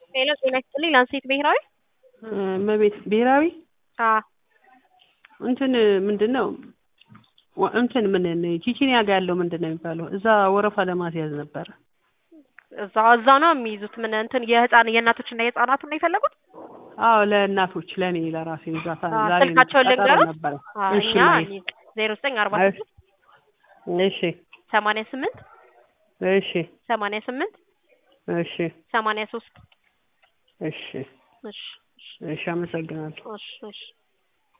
ሄሎ ጤና ይስጥልኝ ላንሴት ብሔራዊ መቤት ብሔራዊ አዎ እንትን ምንድነው እንትን ምን ቺቺኒያ ጋር ያለው ምንድነው የሚባለው እዛ ወረፋ ለማስያዝ ነበር እዛ ነው የሚይዙት ምን እንትን የእናቶችና የህፃናት ነው የፈለጉት አዎ ለእናቶች ለኔ ለራሴ ዛታ ዛሬ ስልካቸውን ልንገሩት ነበር እሺ እኛ ማይ 0946 እሺ 88 እሺ 88 እሺ 83 እሺ እሺ እሺ አመሰግናለሁ እሺ እሺ